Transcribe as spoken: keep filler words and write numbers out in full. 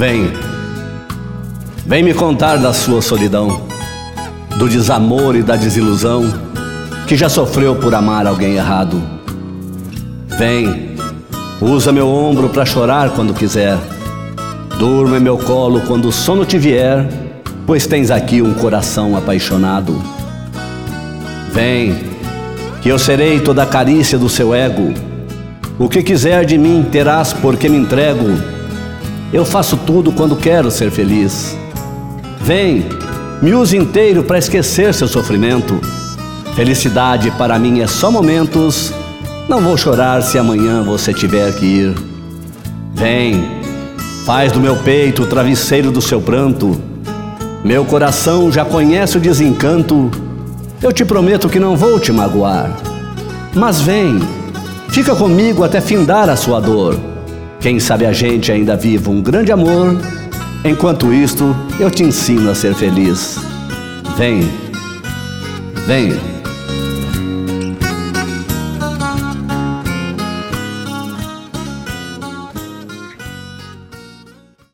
Vem, vem me contar da sua solidão, do desamor e da desilusão que já sofreu por amar alguém errado. Vem, usa meu ombro pra chorar quando quiser, durma em meu colo quando o sono te vier, pois tens aqui um coração apaixonado. Vem, que eu serei toda a carícia do seu ego, o que quiser de mim terás porque me entrego. Eu faço tudo quando quero ser feliz. Vem, me use inteiro para esquecer seu sofrimento. Felicidade para mim é só momentos. Não vou chorar se amanhã você tiver que ir. Vem, faz do meu peito o travesseiro do seu pranto. Meu coração já conhece o desencanto. Eu te prometo que não vou te magoar. Mas vem, fica comigo até findar a sua dor. Quem sabe a gente ainda viva um grande amor. Enquanto isto, eu te ensino a ser feliz. Vem, vem.